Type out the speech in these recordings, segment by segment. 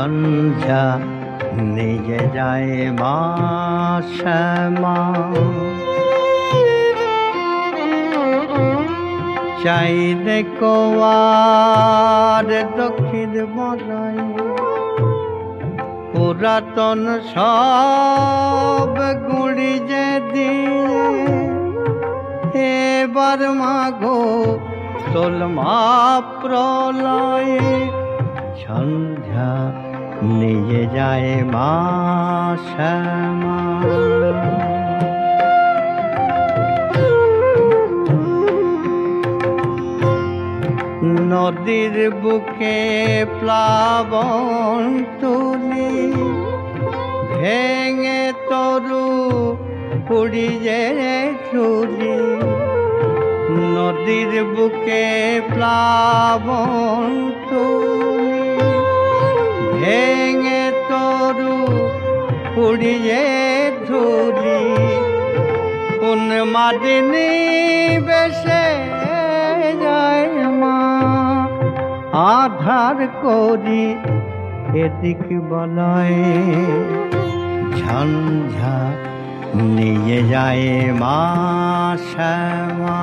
ঝঞ্ঝা নিয়ে যায় মা শ্যামা। চাইলে কোয়ার দক্ষিণ বলয় পুরাতন সব গুড়ি যে দিয়ে এবার মাগো তোলমা প্রলয়ে ঝঞ্ঝা নিয়ে যায় মা শ্যামা। নদীর বুকে প্লাবন তুলি ভেঙে তরু পুড়িয়ে চুলি। নদীর বুকে প্লাবন তুলি ভেঙে তরু পুড়িয়ে ধুলি। কোন মাদিনী বেশে যায় মা আধার করি এদিক বলয় ঝঞ্ঝা নিয়ে যায় মা শ্যামা।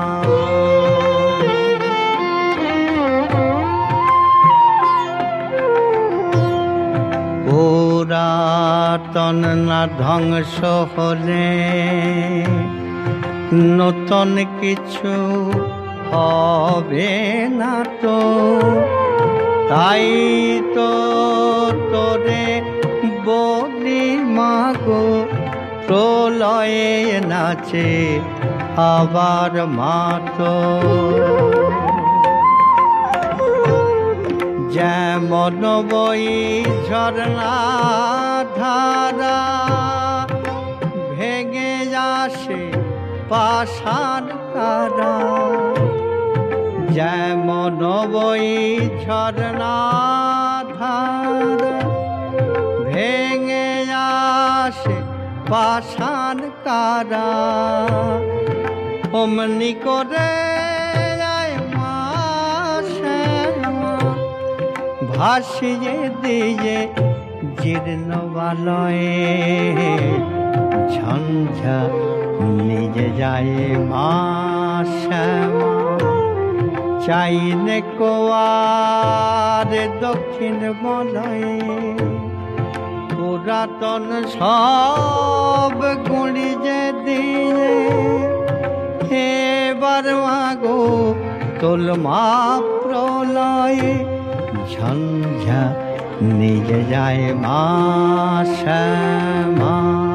পুরাতন না ধ্বংস হলে নতুন কিছু হবে না তো। তাই তো তোরে বলি মাগো প্রলয়ে নাচে আবার মাতো। যেমন বই ঝরনা ধারা ভেঙে আসে পাষাণ কারা। যেমন বই ঝরনা ধারা ভেঙে আসে পাষাণ কারা। অমনি করে মা শ্যামা ভাসিয়ে দিয়ে জীর্ণ বালয়ে ঝঞ্ঝা নিয়ে যায় মা শ্যামা। চাইলে কোয়ার দক্ষিণ বলয়ে পুরাতন সব গুড়ি যে দিয়ে এবার মাগো তোলমা প্রলয়ে ঝঞ্ঝা নিয়ে যায় মা শ্যামা।